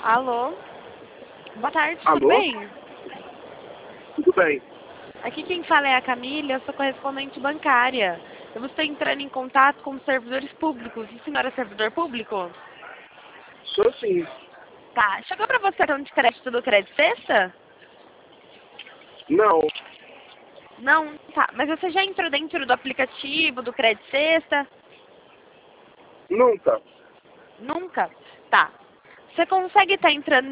Alô? Boa tarde, tudo Alô? bem? Tudo bem. Aqui quem fala é a Camila, eu sou correspondente bancária. Eu estou entrando em contato com os servidores públicos. A senhora é servidor público? Sou sim. Tá. Chegou para você cartão de crédito do Crédito Sexta? Não, Não? Tá. Mas você já entrou dentro do aplicativo do Crédito Sexta? nunca. Nunca? Tá. Você consegue estar entrando